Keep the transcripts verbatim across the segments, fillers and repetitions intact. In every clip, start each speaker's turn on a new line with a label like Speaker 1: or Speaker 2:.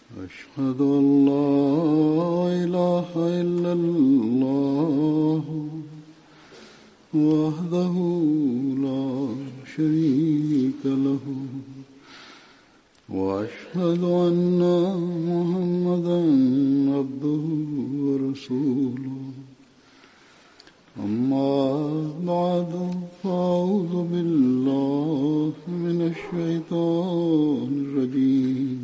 Speaker 1: أشهد أن لا إله إلا الله وحده لا شريك له وأشهد أن محمدا عبده ورسوله أما بعد فأعوذ بالله من الشيطان الرجيم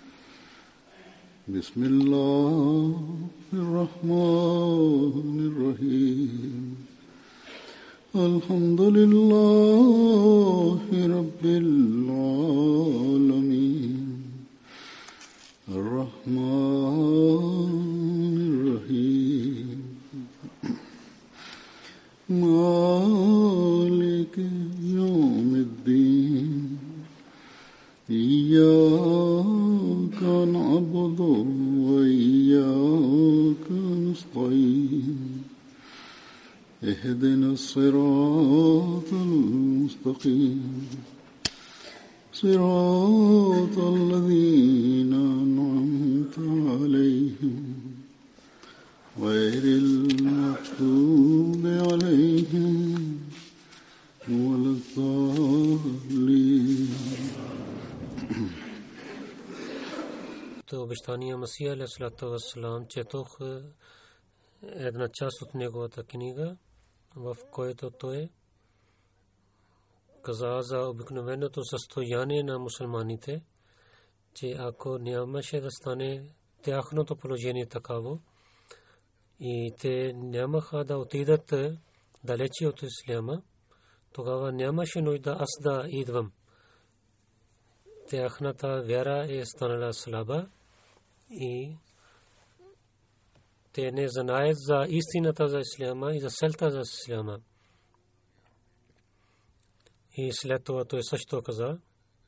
Speaker 1: بسم الله الرحمن الرحيم الحمد لله رب العالمين الرحمن الرحيم مالك يوم الدين إياك نعبد وإياك نستعين اهدنا الصراط المستقيم صراط الذين أنعمت عليهم غير المغضوب عليهم ولا الضالين.
Speaker 2: То обещания Масия алейхиссалату вассалам четох една част от неговата книга, в който той каза за обикновеното състояние на мусулманите, че ако нямаше да стане тяхното положение такаво и те нямаха да отидат далече от исляма, тогава нямаше нужда аз да идвам. Тяхната вяра е станала слаба и те не знаят за истината за исляма и за целта за исляма. И след това той също каза,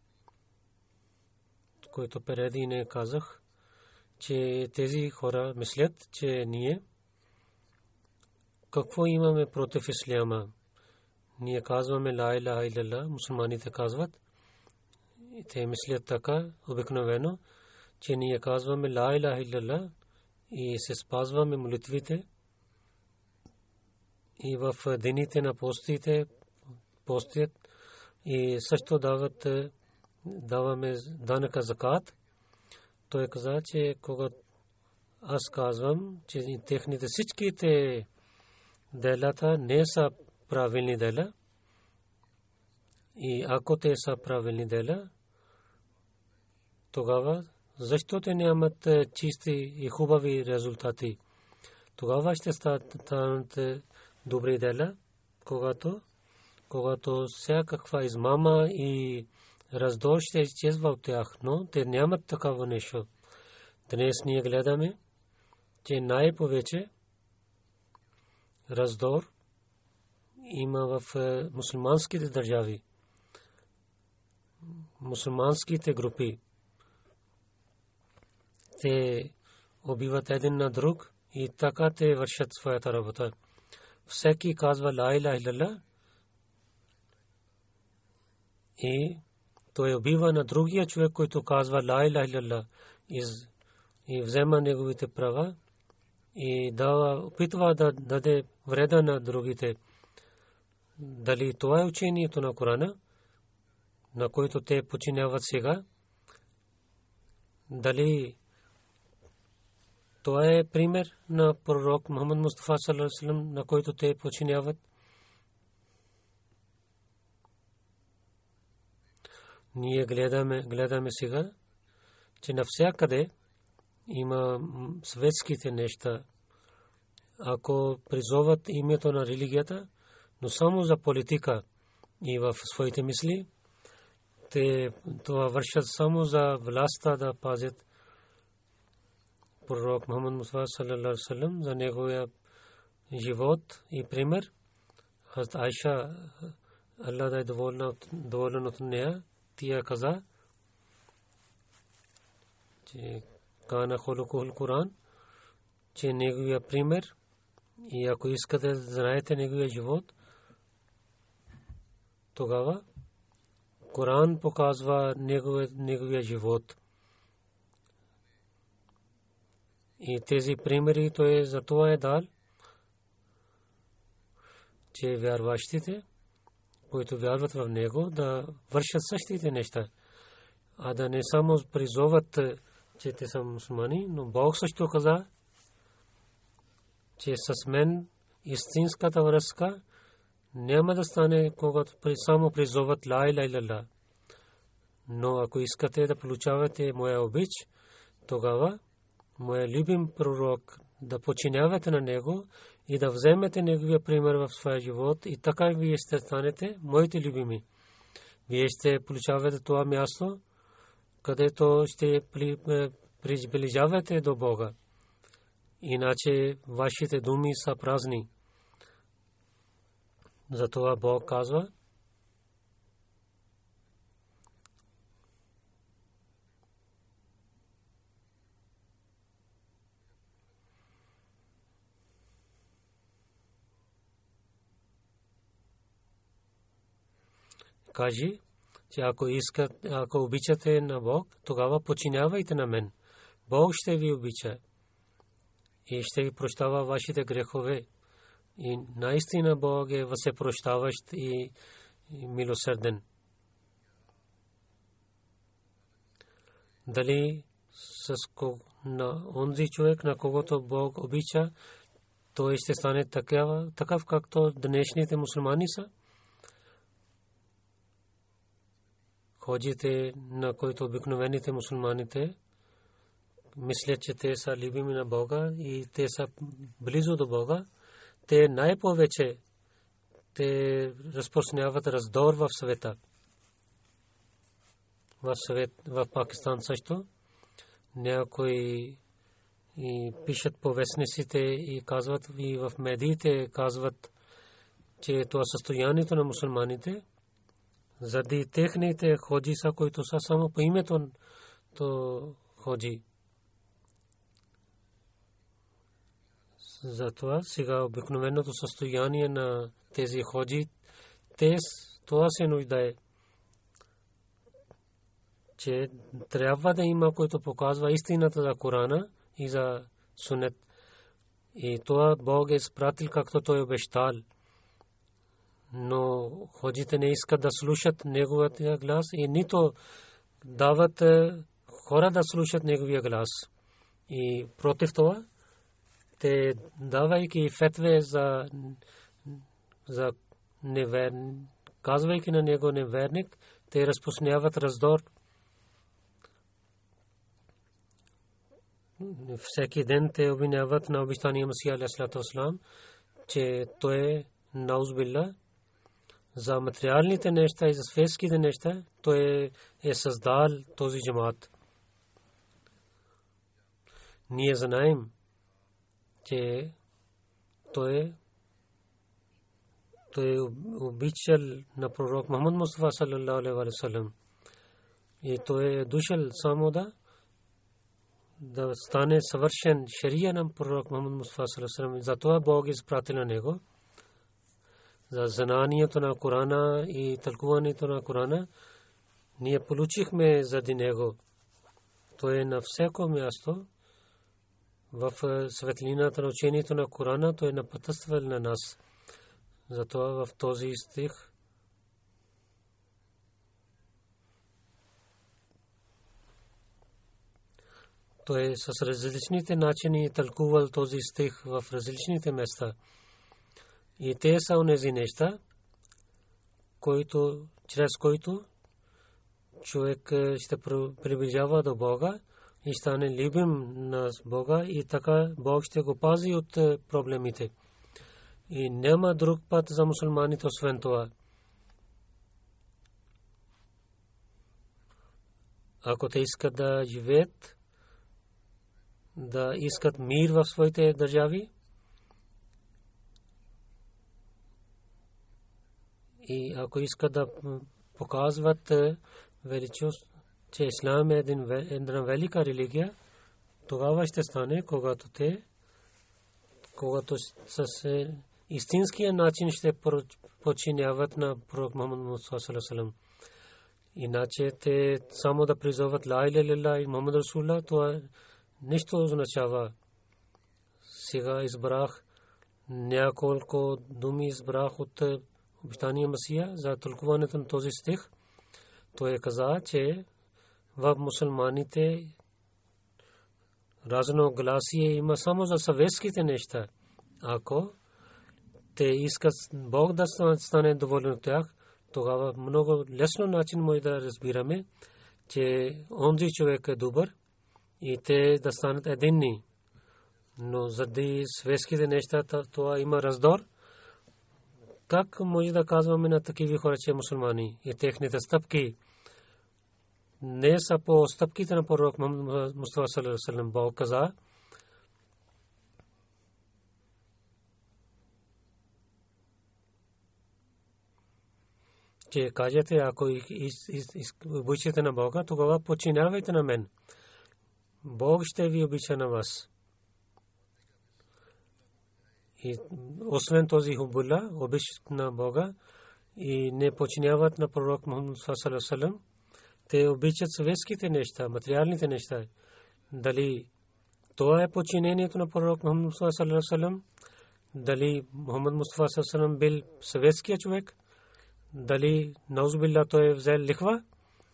Speaker 2: който преди не казах, че тези хора мислят, че ние какво имаме против исляма. Ние казваме ла илаха илlallah, мусулманите казват, и те мислят така обикновено, че ние казваме ла илаха илlallah и се спазваме молитвите и в дените на постите постят и също дават даваме данъка закат. Той каза, че когато аз казвам, че техните всичките делата не са правилни дела и ако те са правилни дела, тогава защо те нямат чисти и хубави резултати? Тогава ще станат добри дела, когато когато всякаква измама и раздор ще изчезва от тях, но те нямат такава нещо. Днес ние гледаме, че най-повече раздор има в мусулманските държави, мусулманските групи. Те убиват един на друг и така те вършат своята работа. Всеки казва ла илаха илlallah и той убива на другия човек, който казва ла илаха илlallah и взема неговите права и дава, опитва да даде вреда на другите. Дали това е учението на Корана, на който те подчиняват сега? Дали това е пример на пророк Мухаммад Мустафа саллаллаху алейхи ва саллям, на който те подчиняват? Ние гледаме, гледаме сега, че навсякъде има светските неща. Ако призоват името на религията, но само за политика и в своите мисли, те това вършат само за властта да пазят. Пророк Мухаммад Мустафа саллаллаху алейхи ва саллям, за неговия живот и пример, Хазрат Айша, Аллах да е доволен от нея, тя каза, че кана хулукул Коран, че неговия пример, и ако искате да знаете неговия живот, тогава Коран показва неговия живот. И тези примери той за това е дал, че вярващите, които вярват в него, да вършат същите неща, а да не само призоват, че те са мусулмани, но Бог също каза, че с мен истинската връзка няма да стане, когато само призоват ла иляха илlallah. Но ако искате да получавате моя обич, тогава моя любим пророк, да подчинявате на него и да вземете неговия пример в своя живот, и така вие ще станете моите любими. Вие ще получавате това място, където ще приближавате до Бога. Иначе вашите думи са празни. Затова Бог казва: кажи, че ако искате, ако обичате на Бог, тогава подчинявайте на мен. Бог ще ви обича и ще ви прощава вашите грехове. И наистина Бог е всепрощаващ и милосърден. Дали с на онзи човек, на когото Бог обича, той ще стане такава, такъв, както днешните мусулмани са? Ходжите, на които обикновените мусулманите мислят, че те са любими на Бога и те са близо до Бога, те най-повече те разпространяват раздор в света. В свет, в Пакистан също някои и пишат по вестниците и казват, и в медиите казват, че това състоянието на мусулманите заради техните ходжи са, които са само по името то ходжи. Затова сега обикновеното състояние на тези ходжи, те това се нуждае, че трябва да има, който показва истината за Корана и за Сунет. И това Бог е изпратил, както той обещал. Но ходжите не искат да слушат неговия глас и нито дават хора да слушат неговия глас. И против това, те давайки фетве за, за неверник, казвайки на него неверник, те разпространяват раздор. Всеки ден те обвиняват на обещания Масия алейхиссалату вассалам, че той е наузбилла за материалните неща и за светските неща, той е създал този джамаат. Ние знаем, че той той е обичал на пророк Мухаммад Мустафа саллаллаху алейхи ва саллям. И той е дошъл само да да стане съвършен шария на пророк Мухаммад Мустафа саллаллаху алейхи ва саллям. Затова Бог изпратил на него за знанието на Корана и тълкуването на Корана. Ние получихме заради него. Той е на всяко място в светлината на учението на Корана, той е напътствал на нас. Затова в този стих той с различните начини тълкувал този стих в различните места. И те са онези неща, които, чрез които човек ще приближава до Бога и стане любим на Бога, и така Бог ще го пази от проблемите. И няма друг път за мусулманите освен това. Ако те искат да живеят, да искат мир в своите държави, и ако искат да показват величието, че Ислам е една велика религия, тогава ще стане, когато те, когато с истинския начин ще подчиняват на пророк Мухаммад Мустафа саллаллаху алейхи ва саллям. Иначе те само да призоват ла иляха илlallah и Мухаммад Расулуллах, това нищо означава. сега избрах няколко думи избрах от обещания Месия за тълкуването на този стих. Той каза, че в мусулманите разногласие има само за съветските неща. Ако те искат Бог да стане доволен от тях, тогава много лесно начин може да разбираме, че онзи човек е добър и те да станат единни. Но заради светските неща това има раздор. Как може да казваме на такива хора, че мусулмани и техните стъпки не са по стъпките на пророк Мустафа саллаллаху алейхи ва саллям? Бог каза, че кажете, ако обичате на Бога, тогава подчинявайте на мен. Бог ще ви обича на вас. И освен този хубула, обич на Бога и не подчиняват на пророк Мухаммад саллаллаху алейхи ва саллям, те обичат светските неща, материалните неща. Дали това е подчинението на пророк Мухаммад саллаллаху алейхи ва саллям? Дали Мухаммад Мустафа саллаллаху алейхи ва саллям бил светския човек? Дали наузбилла той е взел лихва?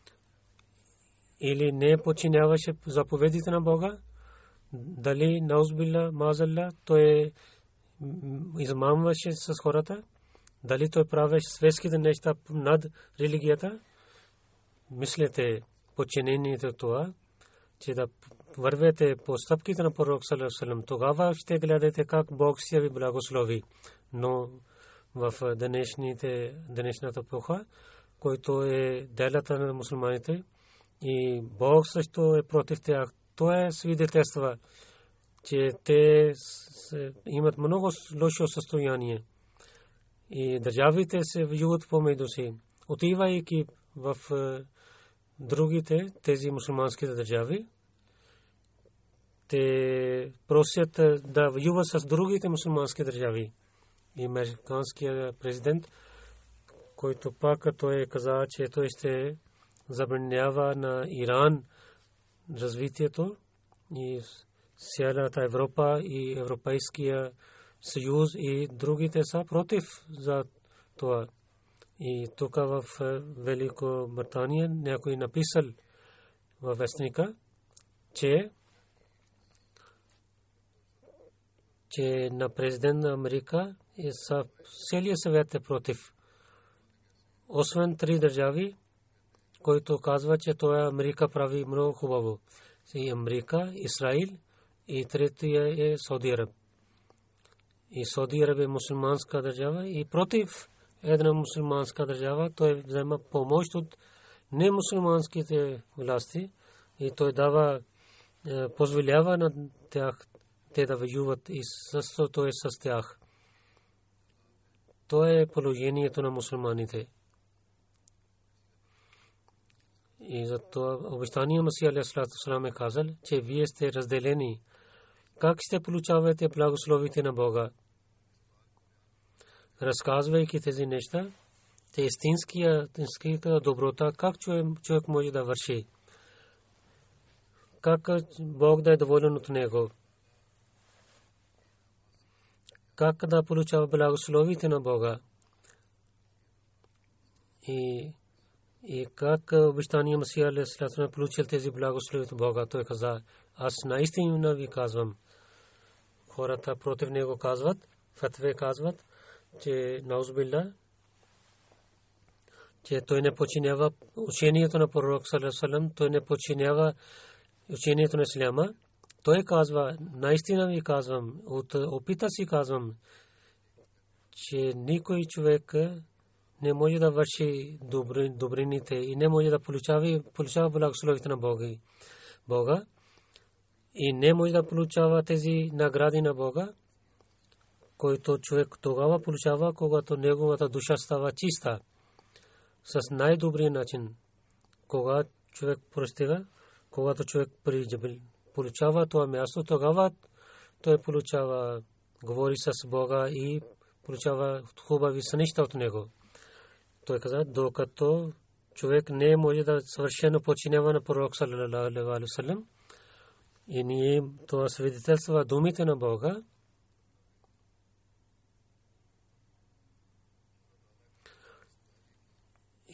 Speaker 2: Или не подчиняваше заповедите на Бога? Дали наузбилла мазалла той измамваше с хората? Дали той правеше светските неща над религията? Мислете подчинението това, че да вървете по стъпките на пророк саллаллаху алейхи ва саллям, тогава ще гледате как Бог ще ви благослови. Но в днешните днешната епоха, който е делата на мусулманите и Бог също е против тях, то е свидетелства, че те имат много лошо състояние и държавите се воюват помежду си. Отивайки в другите тези мусулмански държави, те просят да воюват с другите мусулмански държави. И американският президент, който пак той каза, че той ще забранява на Иран развитието и цялата Европа и Европейския съюз и другите са против за това. И тук в Великобритания някой написал във вестника, че че на президент на Америка и целият съвет е против. Освен три държави, които казва, че това Америка прави много хубаво. И Америка, Израил и третия е Сауди Арабия. И Сауди Арабия е мусулманска държава и против една мусулманска държава той взема помощ от немусулманските власти и той дава позволява на тях те да воюват и същото е с тях. То е положението на мусулманите. И затова обещания Масия алейхи салам е казал, че вие сте разделени. Как ще получавате благословите на Бога? Разказвайки тези неща, те истинската доброта, как човек може да върши? Как Бог да е доволен от него? Как да получава благословите на Бога? И и как обещания Масия алейхи салам получил тези благословите от Бога? Той каза, аз наистина ви казвам. Хората против него казват, фатве казват, че наузбилла, че той не подчинява учението на пророк саллаллаху алейхи ва саллям, той не подчинява учението на исляма. Той казва, наистина ви казвам, от опита си казвам, че никой човек не може да върши добрините и не може да получава, получава благословите на Бога. Бога и не може да получава тези награди на Бога, който човек тогава получава, когато неговата душа става чиста с най-добрия начин. Когато човек простига, когато човек получава това място, тогава той получава, говори с Бога и получава хубави сънища от него. Той каза, докато човек не може да съвършено подчинява на пророк саллаллаху алейхи ва саллям, и ние това свидетелства думите на Бога,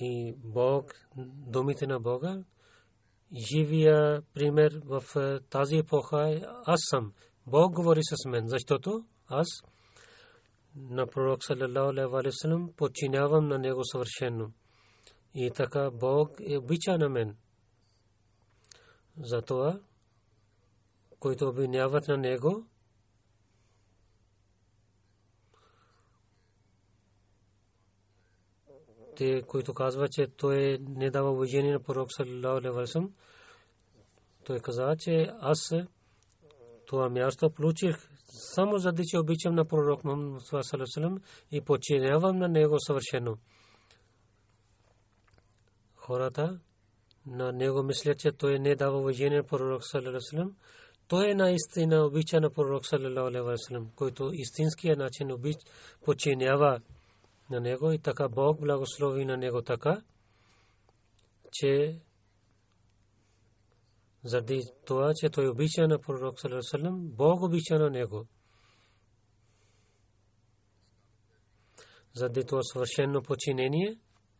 Speaker 2: И Бог, думите на Бога, живия пример в тази епоха е аз съм. Бог говори с мен, защото аз на пророк саллалаху алейхи ва саллям подчинявам на него съвършено. И така Бог е обича на мен. Затова, които обвиняват на него, те, които казват, че той не дава уважение на пророк саллалаху алейхи ва саллям, той каза, че аз това място получих само заради, че обичам на пророк Мухаммад саллалаху алейхи ва саллям и подчинявам на него съвършено. Хората на него мислят, че той не дава уважение на пророк саллалаху алейхи ва саллям. Той е наистина обича на пророк саллалаху алейхи ва саллям, който истинския начин обич подчинява на него и така Бог благослови на него така, че заради това, че той обича на пророк саллалаху алейхи ва саллям, Бог обича на него. Заради това съвършено подчинение,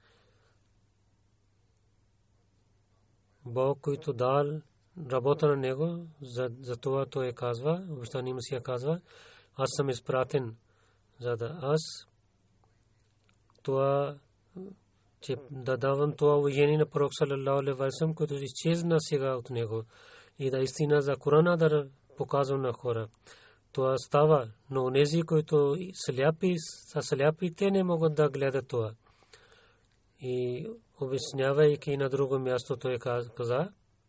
Speaker 2: Бог, който дал работа на него, за, за това той казва, обещания Месия казва, аз съм изпратен, за да аз това, че да давам това уважение на пророк саллалаху алейхи ва саллям, който изчезна сега от него, и да истина за Корана да показвам на хора. Това става, но онези, които сляпи, са сляпи, те не могат да гледат това. И обяснявайки на друго място, той каза,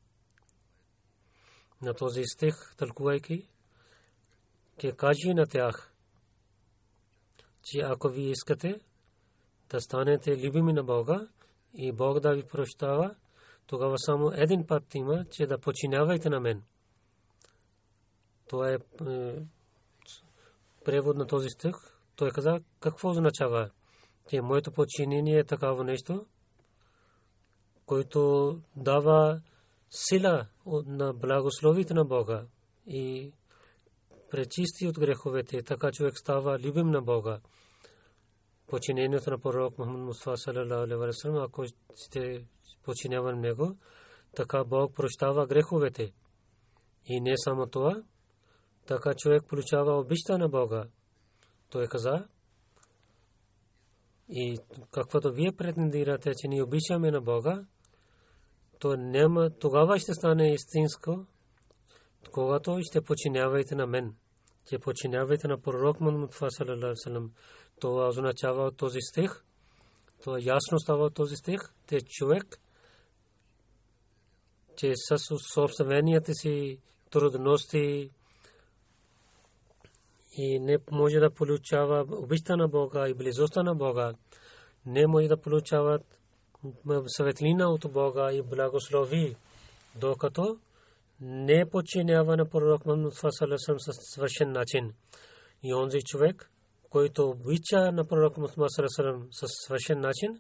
Speaker 2: на този стих, тълкувайки, че кажи на тях, че ако ви искате да станете любими на Бога и Бог да ви прощава, тогава само един път има, че да подчинявайте на мен. Това е превод на този стих. Той каза, какво означава, че моето подчинение е такава нещо, който дава сила на благословите на Бога и пречисти от греховете, така човек става любим на Бога. Подчинението на пророк Мухаммад Мустафа саллалаху алейхи ва саллям, ако сте подчинявани него, така Бог прощава греховете. И не само това, така човек получава обичта на Бога. Той каза, и каквото вие претендирате, че ни обичаме на Бога, то няма, тогава ще стане истинско, когато ще подчинявайте на мен, че подчинявайте на пророк Мухаммад Мустафа саллалаху алейхи ва саллям. Това означава от този стих, това ясно става от този стих, те човек, че със собствените си трудности и не може да получава обичта на Бога и близостта на Бога, не може да получават светлина от Бога и благослови, докато не подчинява на пророк Мухаммад Мустафа саллалаху алейхи ва саллям със свършен начин. И онзи човек, който обича на пророк Мухаммад саллалаху алейхи ва саллям със свършен начин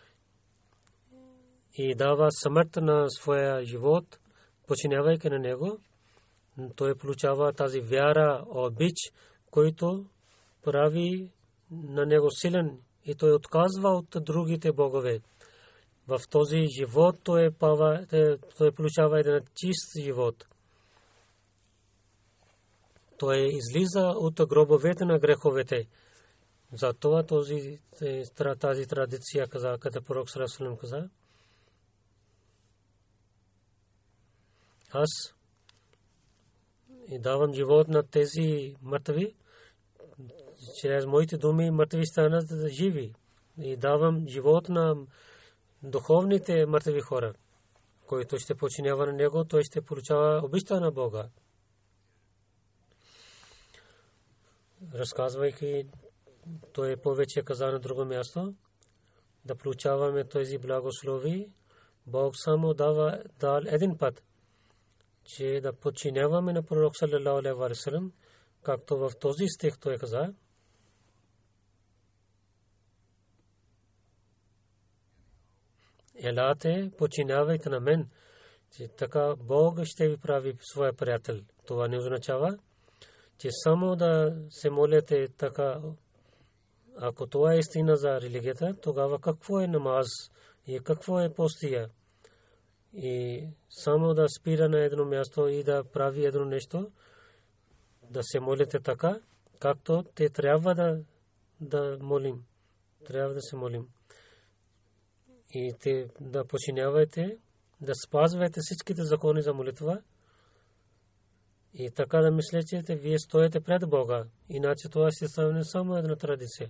Speaker 2: и дава смърт на своя живот, подчинявайки на него, той получава тази вяра, обич, който прави на него силен и той отказва от другите богове. В този живот той получава един чист живот. Той излиза от гробовете на греховете. Затова този тази традиция каза, като пророк саллалаху алейхи ва саллям каза, аз и давам живот на тези мъртви, чрез моите думи мъртви станат живи, и давам живот на духовните мъртви хора, който ще подчинява на него, той ще получава обичта на Бога. Разказвайки, той повече каза на друго място, да получаваме тези благослови, Бог само дава дал един път, че да подчиняваме на пророк саллалаху алейхи ва саллям, както в този стих той каза, елате, подчинявайте на мен, че така Бог ще ви прави своя приятел. Това не означава, че само да се молите така. Ако това е истина за религията, тогава какво е намаз И какво е постия? И само да спира на едно място и да прави едно нещо, да се молите така, както те трябва да, да молим. Трябва да се молим. И те да починявате, да спазвате всичките закони за молитва. И така да мислите, че вие стоите пред Бога. Иначе това ще стане само една традиция.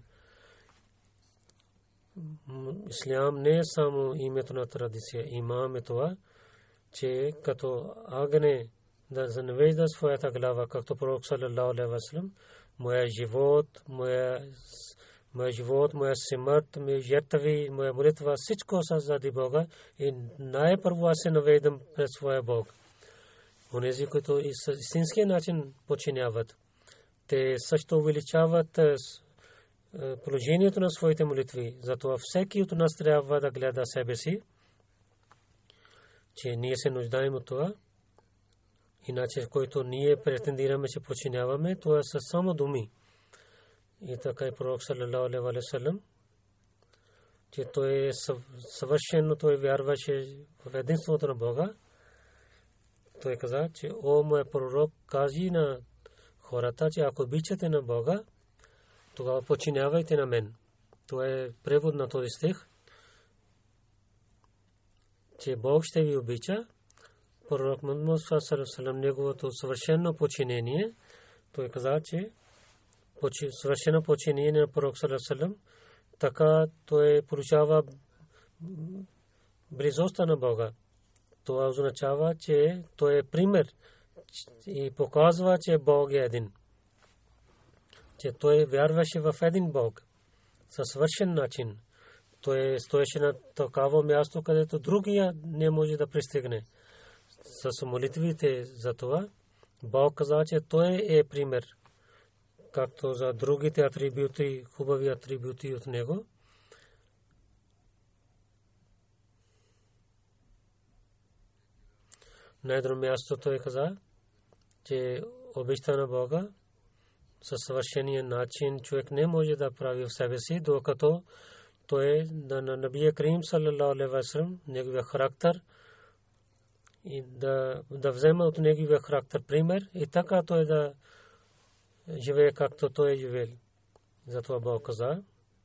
Speaker 2: Ислям не е само името на традиция. Имаме това, че като агне да занавежда своята глава, както пророк саллалаху алейхи ва саллям, моя живот, моя моя живот, моя смърт, моя жертви, моя молитва, всичко са заради Бога и най-първо аз се навеждам пред своя Бог. Онези, които истинския начин починяват, те също увеличават положението на своите молитви. Затова всеки от нас трябва да гледа себе си, че ние се нуждаем от това. Иначе, който ние претендираме, че починяваме, това са само думи. И така и пророк саллалаху алейхи ва саллям, че той е съвършено, той вярваше в единството на Бога. Той каза, че о, моя пророк, кажи на хората, че ако обичате на Бога, тогава починявайте на мен. Това е превод на този стих, че Бог ще ви обича. Пророк Мухаммад саллалаху алейхи ва саллям, неговото съвършено починение, той каза, че съвършено починение на пророк саллалаху алейхи ва саллям, така той получава близостта на Бога. Това означава, че той е пример и показва, че Бог е един. Че той вярваше в един Бог със свършен начин. Той стоеше на такава място, където другия не може да пристигне. С молитвите за това Бог каза, че той е пример, както за другите атрибути, хубави атрибути от него. На едно място той каза, че обичта на Бога със съвършения начин човек не може да прави в себе си, докато той да на Набия Карим саллалаху алейхи ва саллям, неговия характер, и да, да взема от неговия характер пример и така той да живее както той е живел. Затова Бог каза,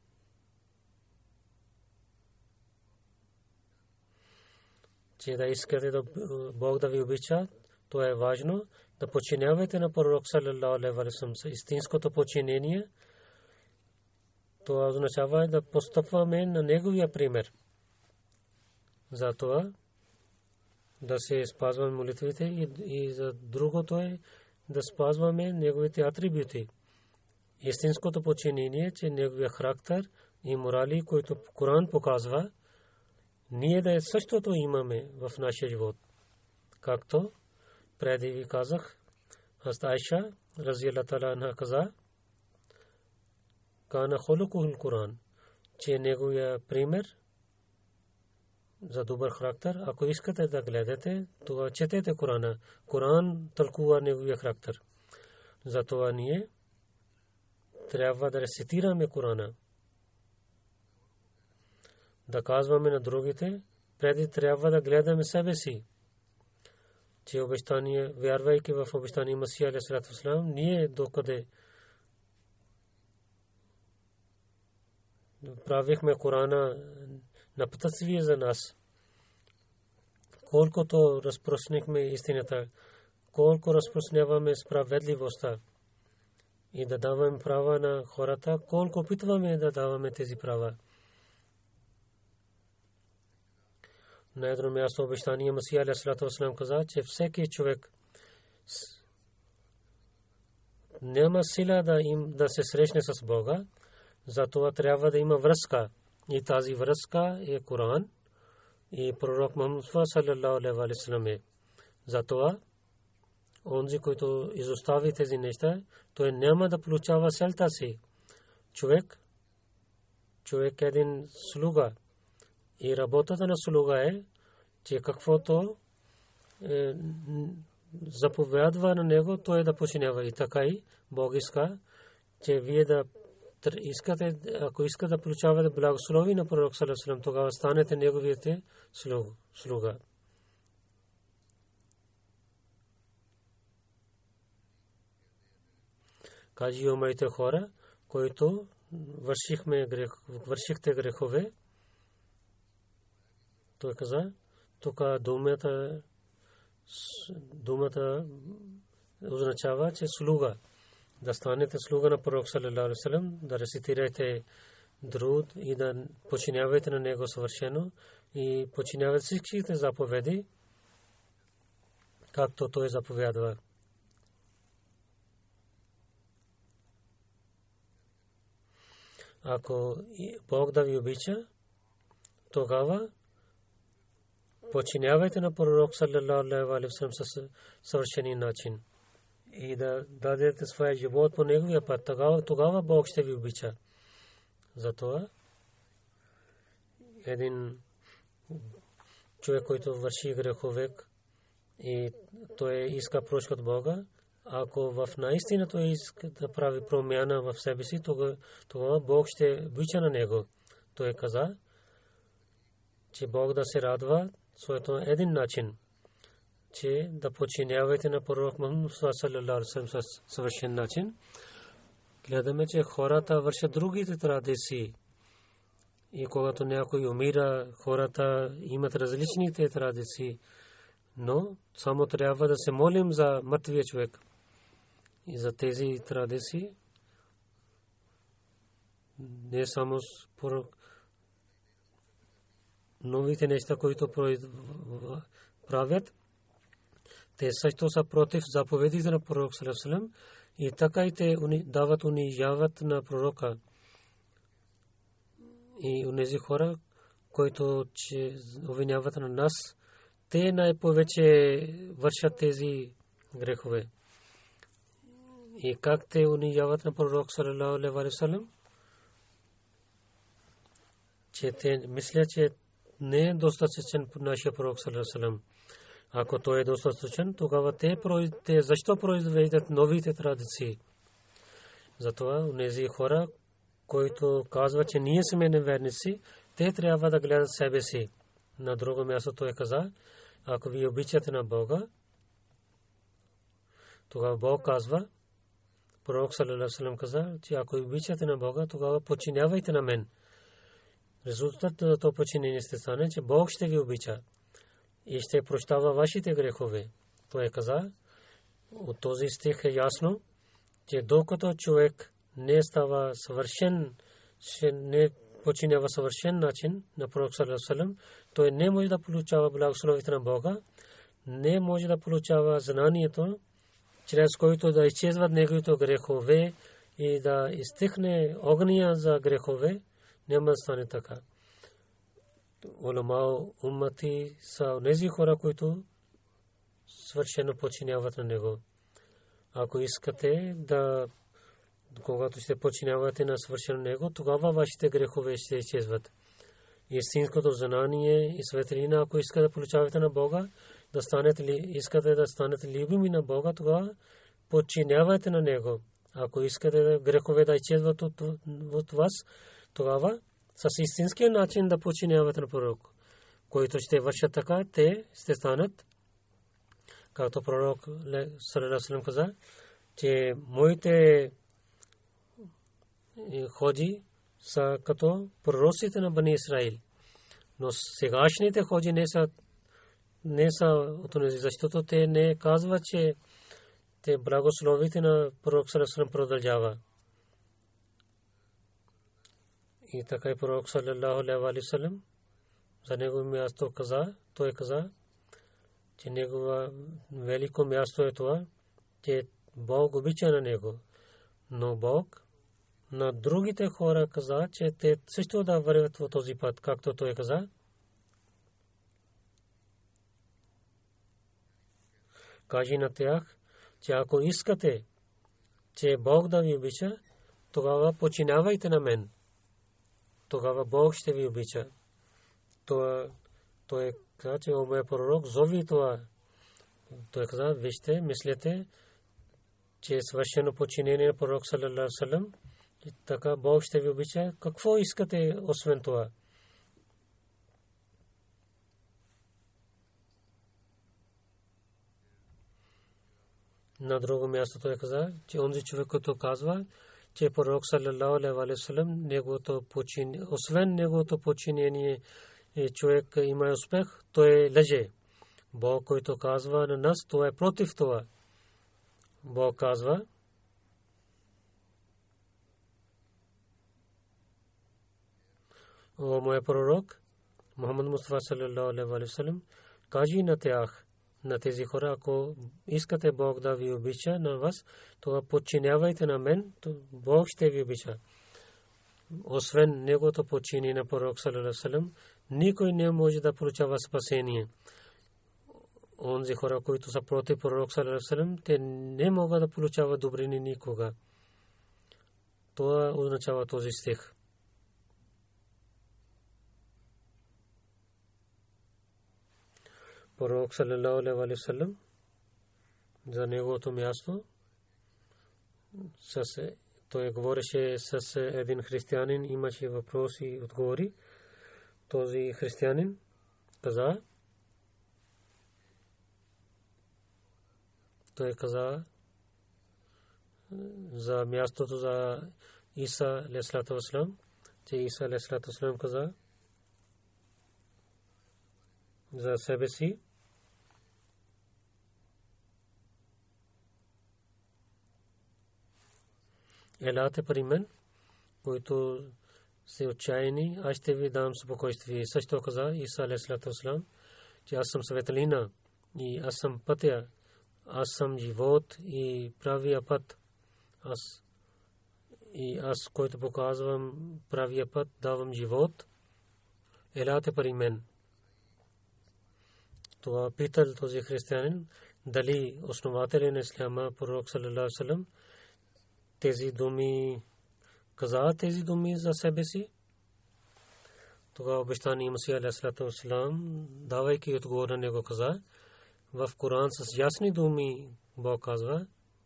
Speaker 2: че да искате да Бог да ви обича, това е важно. Да починявате на пророк саллалаху алейхи ва саллям. Истинското починение, това означава да постъпваме на неговия пример. Затова да се спазваме молитвите и, и за другото е да спазваме неговите атрибути. Истинското починение, че неговия характер и морали, които Коран показва, ние да същото имаме в нашия живот. Както преди ви казах, Хазрат Айша разияллаху таала анха каза, кана хулукул Коран, че неговия пример за добър характер. Ако искате да гледате, тогава четете Корана. Коран тълкува неговия характер. Затова ние трябва да рецитираме Корана. Да казваме на другите, преди трябва да гледаме себе си, че обещание, вярвайки в обещание Масия алейхи салату ва салам, ние докъде правихме Корана на пътствие за нас. Колкото разпространихме истината, колко разпространяваме справедливостта и да даваме права на хората, колко опитваме да даваме тези права. На едно място обещание Масия алейхи салату ва салам каза, че всеки човек няма сила да им да се срещне с Бога, затова трябва да има връзка. И тази връзка е Коран и пророк Мухаммад саллалаху алейхи ва саллям. Затова онзи, който изостави тези неща, той няма да получава целта си. Човек, човек е един слуга. И работата на слуга е, че каквото е, заповядва на него, той да починява. И така и Бог иска, че вие да искате, ако искате да получавате благослови на пророк саллаллаху алейхи ва саллям, тогава станете неговите слуга. Кажи о моите хора, които вършихме грех, вършихте грехове. Той каза, тук думата думата означава, че слуга. Да станете слуга на пророк саллаллаху алейхи ва саллям, да рецитирате друд и да подчинявате на него съвършено и подчинявате всичките заповеди, както той заповядва. Ако Бог да ви обича, тогава подчинявайте на пророк саллаллаху алейхи ва саллям със съвършен начин и да дадете своя живот по неговия път. Тогава, тогава Бог ще ви обича. Затова един човек, който върши грехове и той иска прошка от Бога, ако в наистина той иска да прави промяна в себе си, тогава Бог ще обича на него. Той каза, че Бог да се радва своето един начин, че да подчинявате на пророк Мухаммад саллаллаху алейхи ва саллям със съвършен начин. Гледаме, че хората вършат другите традиции. И когато някой умира, хората имат различните традиции. Но само трябва да се молим за мъртвия човек. И за тези традиции не само новите неща, които правят, те също са против заповедите на пророк саллаллаху алейхи ва саллям и така и те дават унижават на пророка. И онези хора, които обвиняват на нас, те най-повече вършат тези грехове. И как те унижават на пророк саллаллаху алейхи ва саллям? Че те мислят, че не е достатъчен нашия пророк саллаллаху алейхи ва саллям. Ако той е достатъчен, тогава те защо произвеждат новите традиции? Затова онези хора, които казват, че ние сме неверници, те трябва да гледат себе си. На друго място той каза, ако ви обичате на Бога, тогава Бог казва, пророк саллаллаху алейхи ва саллям каза, че ако обичате на Бога, тогава подчинявайте на мен. Резултатът на това подчинение ще стане, че Бог ще ви обича и ще прощава вашите грехове. Той каза, от този стих е ясно, че докато човек не става съвършен, не подчинява съвършен начин на пророк саллаллаху алейхи ва саллям, той не може да получава благословите на Бога, не може да получава знанието, чрез който да изчезват неговите грехове и да изтихне огъня за грехове. Няма да стане така. Улама уммати са онези хора, които свършено подчиняват на него. Ако искате да, когато ще подчинявате на свършено него, тогава вашите грехове ще изчезват. Истинското знание и светлина, ако искате да получавате на Бога, да станете ли, искате да станете любими на Бога, тогава подчинявайте на него. Ако искате грехове да изчезват от, от вас, тогава с истинския начин да подчинявате на пророк, който ще вършат така, те ще станат, както пророк саллаллаху алейхи ва саллям каза, че моите ходжи са като пророците на Бани Исраил. Но сегашните ходжи не са не са от тези, защото те не казват, че те благословите на пророк саллаллаху алейхи ва саллям продължава. И така и пророк саллаллаху алейхи ва саллям за него място каза, той каза, че негово велико място е това, че Бог обича на него. Но Бог на другите хора каза, че те също да вървят в този път, както той каза. Кажи на тях, че ако искате, че Бог да ви обича, тогава подчинявайте на мен. Тогава Бог ще ви обича. Това той каза, че о моя пророк, зови това. Той каза, вижте, мислете, че е свършено подчинение на пророк саллаллаху алейхи ва саллям така Бог ще ви обича. Какво искате освен това? На друго място той каза, че онзи човек, който казва, че пророк саллалаху алейхи ва саллям неговото починение, освен неговото починение човек има успех, той лъже. Бог, който казва на нас, това е против това. Бог казва, о моя пророк Мухаммад Мустафа саллалаху алейхи ва саллям, кажи на тях, на тези хора, ако искате Бог да ви обича на вас, то подчинявайте на мен, то Бог ще ви обича. Освен неговото подчинение на пророк саллалаху алейхи ва саллям, никой не може да получава спасение. Онзи хора, които са против пророк саллалаху алейхи ва саллям, те не могат да получават добрини никога. Това означава този стих. Пророк саллалаху алейхи ва саллям за неговото място с той говореше с един християнин, имаше въпроси и отговори. Този християнин каза, той каза за мястото за Иса алейхиссалату вассалам, че Иса алейхиссалату вассалам каза за себе си, елате при мен, които се отчаяни, аз ще ви дам спокойствие. Също каза Иса алейхиссалату вассалам, че аз съм светлина и аз съм пътя, аз съм живот и правия път. Аз и аз, който показвам правия път, давам живот. Елате при мен. Това питал този християнин, дали основателят на исляма пророк саллалаху алейхи ва саллям тези думи каза тези думи за себе си. Тогава обещания Масих алейхиссалату вассалам, давайки отговор на него, каза в Коран с ясни думи Бог казва,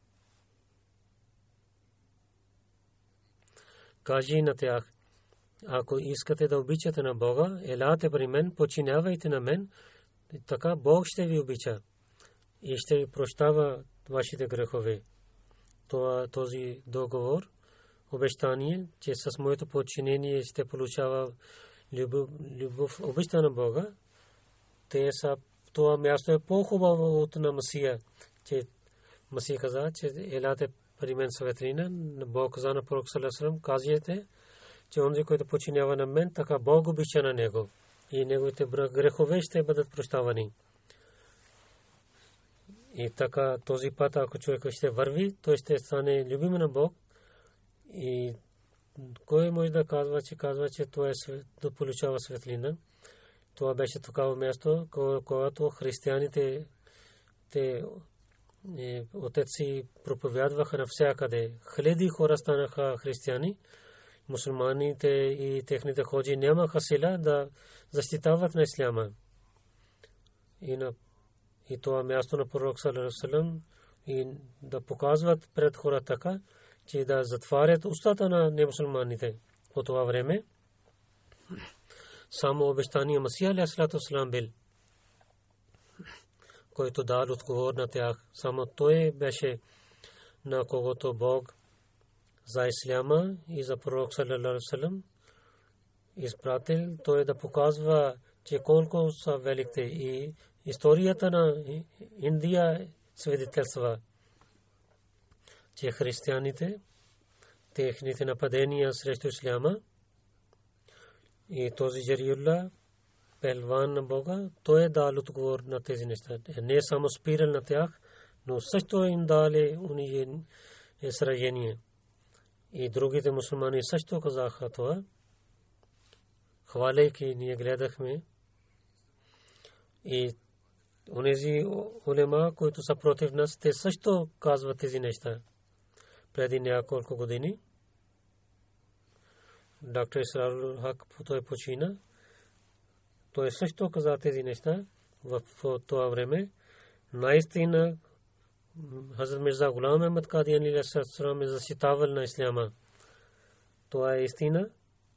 Speaker 2: кажи на тях, ако искате да обичате на Бога, елате при мен, подчинявайте на мен, така Бог ще ви обича и ще ви прощава вашите грехове. Това този договор, обещание, че с моето подчинение ще получава любов, любов обичта на Бога, те са, това място е по-хубаво от на Масия, че Масия каза, че елате при мен светлина, Бог каза на пророк саллалаху алейхи ва саллям, казвайте, че онзи, който подчинява на мен, така Бог обича на него и неговите грехове ще бъдат прощавани. И така този път, ако човек ще върви, той ще стане любим на Бог. И кой може да казва, че казва, че това е да получава светлина. Това беше такава място, когато християните те отеци проповядваха навсякъде. Хиляди хора станаха християни. Мусулманите и техните ходжи нямаха сила да защитават на исляма. И на и това място на пророк саллалаху алейхи ва саллям и да показват пред хората така, че да затварят устата на немусулманите. По това време само обещания Масих алейхиссалату вассалам бил, който дал отговор на тях. Само той беше, на когото Бог за исляма и за пророк саллалаху алейхи ва саллям изпратил, той да показва, че колко са великите. И историята на Индия свидетелства, че християните, техните нападения срещу исляма и този Джариулла, пелван на Бога, той е дал отговор на тези неща. Не само спирал на тях, но също им дали уния сражение. И другите мусулмани също казаха това. Хвалейки, ние гледахме. И онези улема, които са против нас, те също казват тези неща. Преди няколко години доктор Исрарул Хак той почина. Той също каза тези неща в това време. Наистина Хазрат Мирза Гулам Ахмад Кадияни алейхиссалам е защитавал на исляма. Това е истина,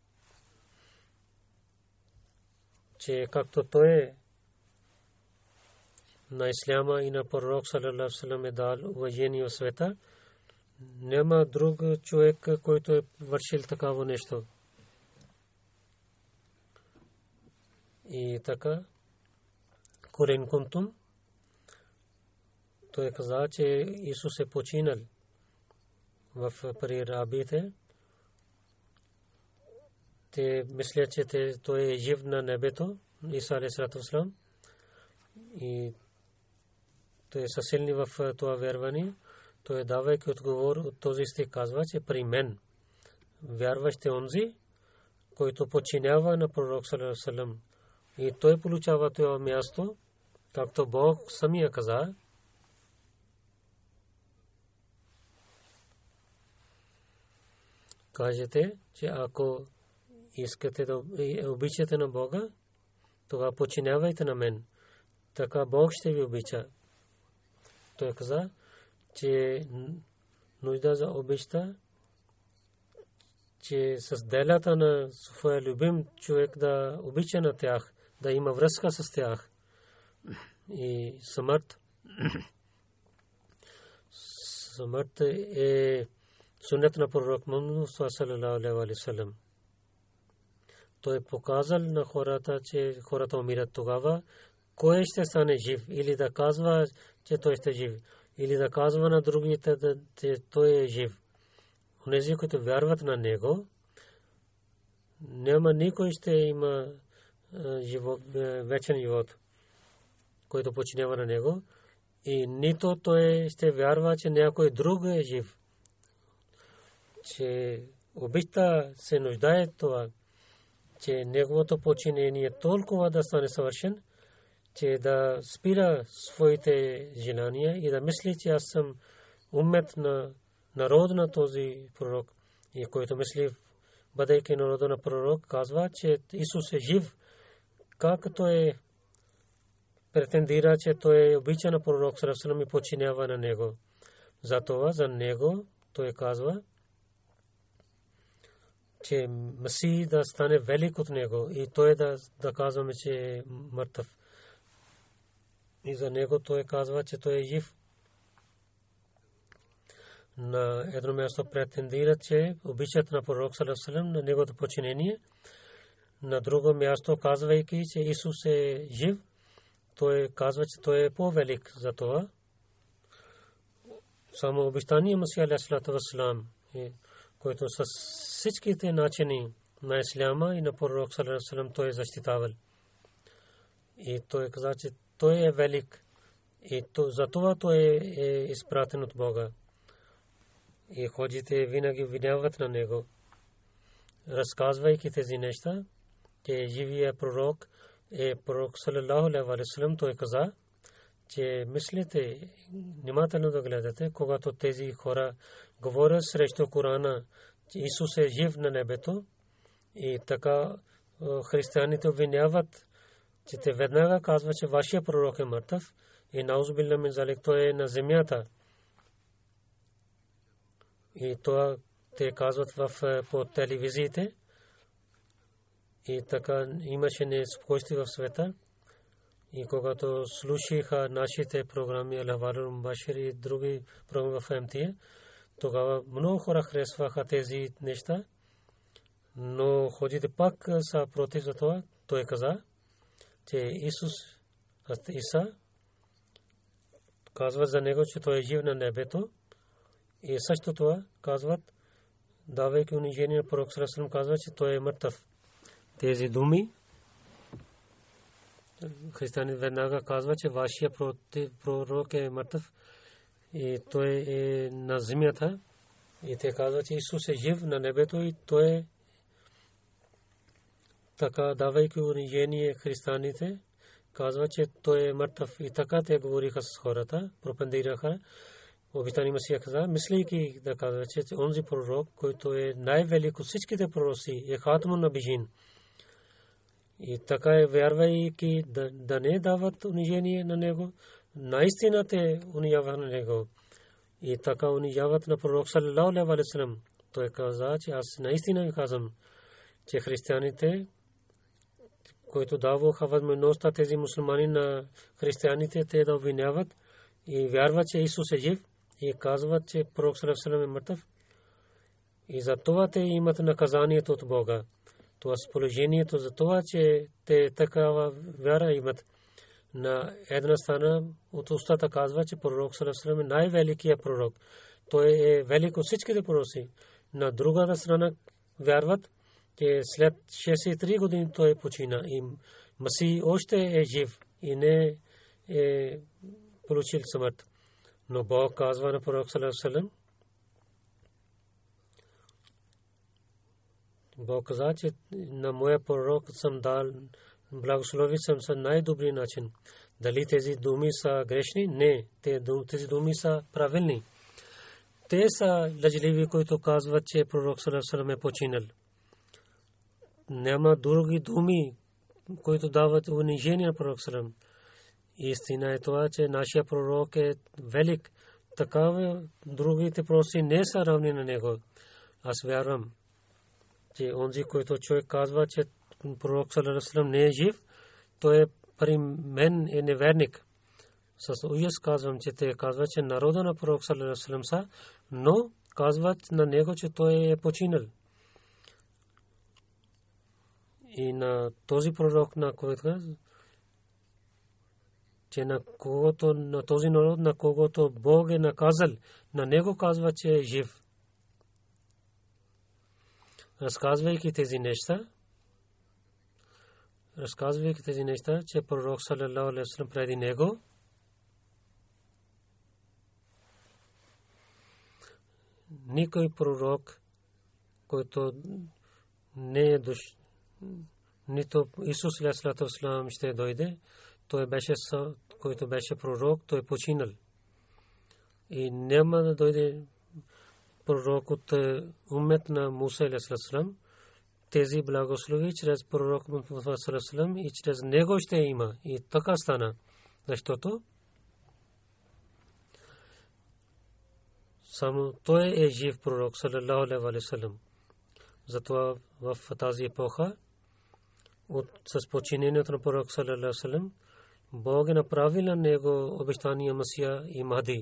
Speaker 2: че както той е на исляма и на пророк саллаллаху алейхи ва саллям е дал уважение в света, няма друг човек, който е вършил такава нещо. И така, Корен Кунтум, той каза, че Исус е починал в при рабите. Те мислят, че той е жив на небето, Иса алейхиссалату вассалам, и той е съсилни в това вярване. Той давайки отговор от този стих казва, че при мен вярващ е онзи, който подчинява на пророк саллаллаху алейхи ва саллям, и той получава това място, както Бог самия каза. Кажете, че ако искате да обичате на Бога, тогава подчинявайте на мен. Така Бог ще ви обича. Той каза, че нужда за обичта, че с делата на своя любим човек да обича на тях, да има връзка с тях. И смърт. Смърт е суннет на пророк Мухаммад саллаллаху алейхи ва саллям. Той показал на хората, че хората умират тогава. Кой ще стане жив? Или да казва, че той ще жив, или да казва на другите, че той е жив. Онези, които вярват на него, няма никой ще има вечен живот, който починява на него, и нито той ще вярва, че някой друг е жив. Че обичта се нуждае това, че неговото починение толкова да стане съвършен, че да спира своите желания и да мисли, че аз съм умет на народ на този пророк. И който мисли, бъдейки народа на пророк, казва, че Исус е жив, как той претендира, че той е обича на пророк саллаллаху алейхи ва саллям и подчинява на него. Затова за него той казва, че Месия да стане велик от него и той да, да казваме, че е мъртъв. И за него той казва, че той е жив. На едно място претендира, че обичат на пророк саллаллаху алейхи ва саллям, на неговото подчинение. На друго място, казвайки, че Исус е жив, той казва, че той е по-велик за това. Само обещание Месия алейхиссалату вассалам, който с всичките начини на исляма и на пророк саллаллаху алейхи ва саллям той е защитавал. И той каза, че той е велик и за това той е изпратен от Бога. И ходите винаги виняват на него, разказвайки тези неща, че живия пророк е пророк саллаллаху алейхи ва саллям. Той каза, че мислите, внимателно да гледате, когато тези хора говорят срещу Корана, че Исус е жив на небето, и така християните обвиняват, че те веднага казват, че вашия пророк е мъртъв и наузбилла мин залик, той е на земята. И това те казват в по телевизиите. И така имаше неспокойствие в света. И когато слушаха нашите програми Ал-Хаварul Мубашир и други програми в Ем Ти Е, тогава много хора харесваха тези неща, но ходите пак са против за това. Той каза, че Исус, Иса, казва за него, че той е жив на небето. И също това казват, давайки унижение на пророк саллаллаху алейхи ва саллям, казва, че той е мъртъв. Тези думи християни веднага казва, че вашия пророк е мъртъв и той е на земята. И те казват, че Исус е жив на небето и той е така, давайки унижение християните, казва, че той е мъртъв. И така те говориха с хората, пропагандираха. Обитани Месия каза, мислейки да казва, че онзи пророк, който е най-велик от всичките пророци, е хатмун набиин. И така е, вярвайки да, да не дават унижение на него, наистина те унижават на него. И така унижават на пророк саллаллаху алейхи ва саллям. той каза, че аз наистина ви казвам, че християните, които даваха възможността тези мусулмани на християните те да обвиняват и вярват, че Исус е жив и казват, че пророк саллаллаху алейхи ва саллям е мъртъв. И за това те имат наказанието от Бога. Това с положението за това, че те такава вяра имат. На една страна от устата казва, че пророк саллаллаху алейхи ва саллям е най-великият пророк. Той е велик от всичките пророци. На другата страна вярват, че след шейсет и три години той почина и Масих още е жив и не е получил смърт. Но Бог казва на пророк саллаллаху алейхи ва саллям, Бог каза, че на моя пророк съм дал благослови съм за най-добри начин. Дали тези думи са грешни? Не, тези думи са правилни. Те са лъжливи, които казват, че пророк саллаллаху алейхи ва саллям е починал. Няма други думи, които дават унижение на пророк саллаллаху алейхи ва саллям. Истина е това, че нашия пророк е велик. Такава другите пророци не са равни на него. Аз вярвам, че онзи, който човек казва, че пророк саллаллаху алейхи ва саллям не е жив, той е при мен е неверник. С ужас казвам, че те казват, че народа на пророк саллаллаху алейхи ва саллям са, но казват на него, че той е починал. И на този пророк, на който че на когото, на този народ, на когото Бог е наказал, на него казва, че е жив. Разказвайки тези неща, разказвайки тези неща, че пророк саллаллаху алейхи ва саллям преди него никой пророк, който не е душ, нито Исус алейхи ва саллям ще дойде, той беше, който беше пророк, той е починал. И няма да дойде пророк от умет на Муса алейхи салам. Тези благослови чрез пророк Мухаммад саллаллаху алейхи ва саллям и чрез него ще има. И така стана. Защото само той е жив пророк саллаллаху алейхи ва саллям. Затова в тази епоха от с починението на пророк саллаллаху алейхи ва саллям Бог е направил на него обещания Масия и Махди.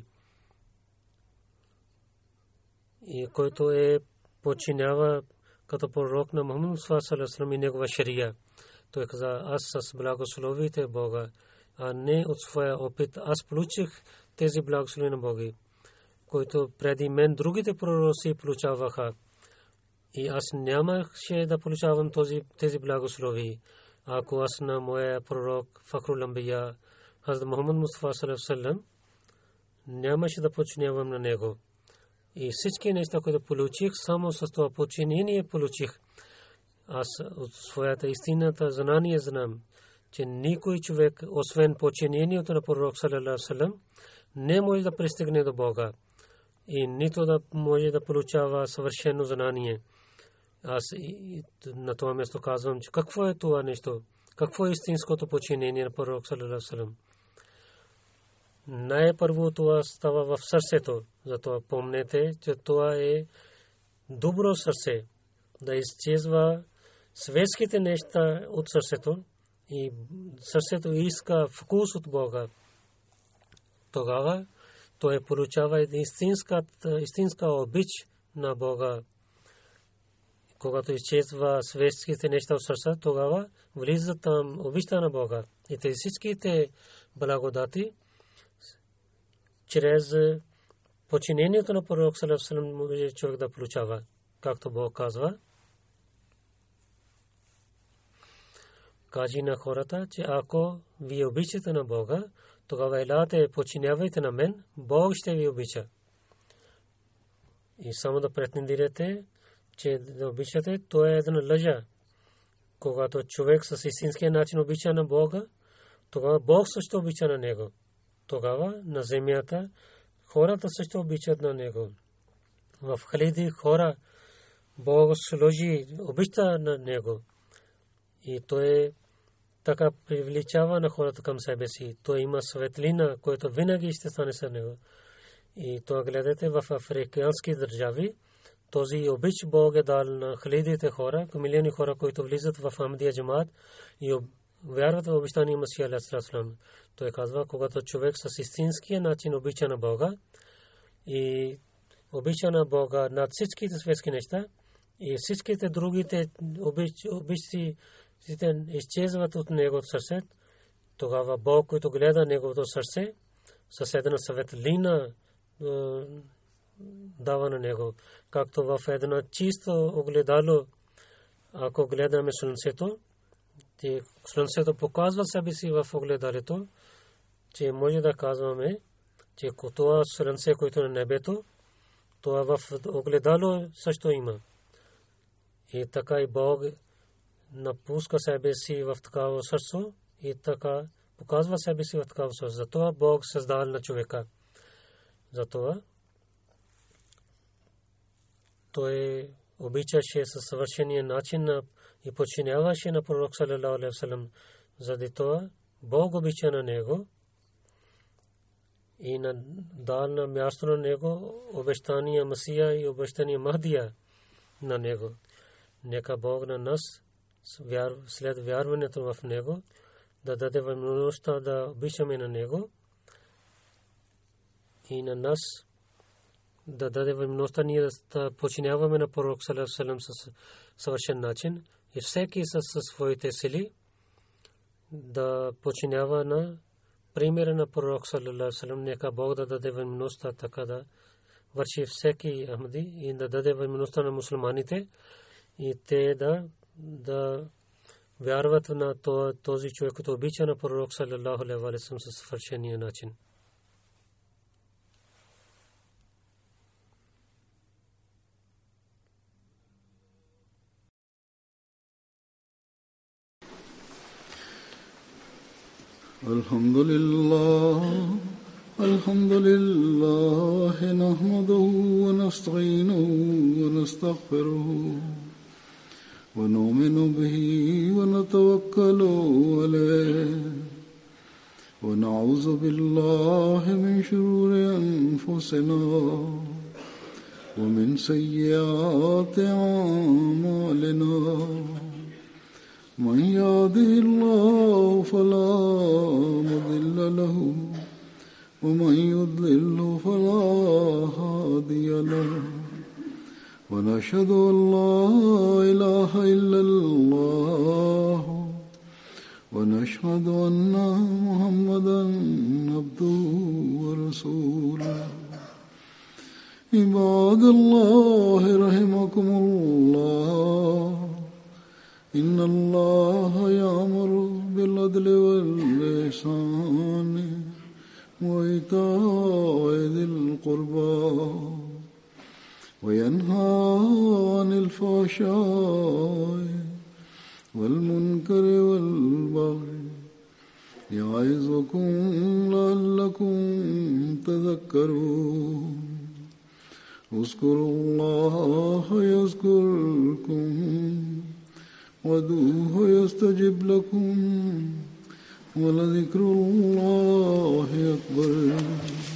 Speaker 2: И който е починява като пророк на Мухаммад саллаллаху алейхи ва саллям и негова шария. Той каза, аз с благословите Бога, а не от своя опит. Аз получих тези благослови на Бога, които преди мен другите пророци получаваха. И аз нямаше да получавам този, тези благослови, ако аз на моя пророк Фахрул Амбия Хазрат Мухаммад Мустафа саллаллаху алейхи ва саллям нямаше да починявам на него. И всички неща, които получих, само с това починение получих. Аз от своята истината знание знам, че никой човек, освен починението на пророк саллаллаху алейхи ва саллям, не може да пристигне до Бога и нито да може да получава съвършено знание. Аз на това място казвам, че какво е това нещо? Какво е истинското починение на пророк саллаллаху алейхи ва саллям? Най-първо това става в сърцето. Затова помнете, че това е добро сърце. Да изчезва светските неща от сърцето и сърцето иска вкус от Бога. Тогава той получава истинска, истинска обич на Бога. Когато изчезва светските неща от сърцето, тогава влиза там обичта на Бога. И тези всичките благодати чрез починението на пророк саллаллаху алейхи ва саллям може човек да получава, както Бог казва. Кажи на хората, че ако ви обичате на Бога, тогава елате, починявайте на мен, Бог ще ви обича. И само да претендирате, че да обичате, то е една лъжа. Когато човек с истинския начин обича на Бога, тогава Бог също обича на него. Тогава на земята хората също обичат на него. В хиляди хора Бог сложи обичта на него. И той така привличава на хората към себе си. Той има светлина, която винаги ще стане с него. И това гледате в африкански държави. този обич Бог е дал на хилядите хора, милиони хора, които влизат в Ахмадия джамат и вярват в обещания Масия алейхи салам. Той казва, когато човек с истинския начин обича на Бога и обича на Бога над всичките светски неща и всичките другите обичи изчезват от неговото сърце, тогава Бог, който гледа неговото сърце, със една светлина дава на него, както в едно чисто огледало, ако гледаме слънцето, слънцето показва себе си в огледалето, че може да казваме, че това слънце, което на небето, това в огледало също има. И така и Бог напуска себе си в такава сърце и така показва себе си в такава сърце. Затова Бог създал на човека. Затова той обичаше със съвършения начин и подчиняваше на пророк саллалаху алейхи ва саллям. Заради това Бог обича на него и дал на място на него обещания Масия и обещания Махдия на него. Нека Бог на нас след вярването в него да даде възможността да обичаме на него и на нас да даде възможността ние да подчиняваме на пророк саллалаху алейхи ва саллям със съвършен начин и всеки със своите сили да подчинява на примера на пророк саллалаху алейхи ва саллям. Нека Бог да даде възможността така да върши всеки Ахмади и да даде възможността на мусулманите и те да да вярват на този човек, който обича на пророк саллалаху алейхи ва саллям със съвършения начин.
Speaker 1: الحمد لله الحمد لله نحمده ونستعينه ونستغفره ونؤمن به ونتوكل عليه ونعوذ بالله من شرور أنفسنا ومن سيئات أعمالنا من يهده الله فلا مضل له ومن يضلل فلا هادي له ونشهد أن لا إله إلا الله ونشهد أن محمدا عبده ورسوله عباد الله رحمكم الله إن الله يأمر بالعدل والإحسان وإيتاء ذي القربى وينهى عن الفحشاء والمنكر والبغي يعظكم لعلكم تذكرون اذكروا الله يذكركم وادعوه يستجب لكم ولذكر الله أكبر.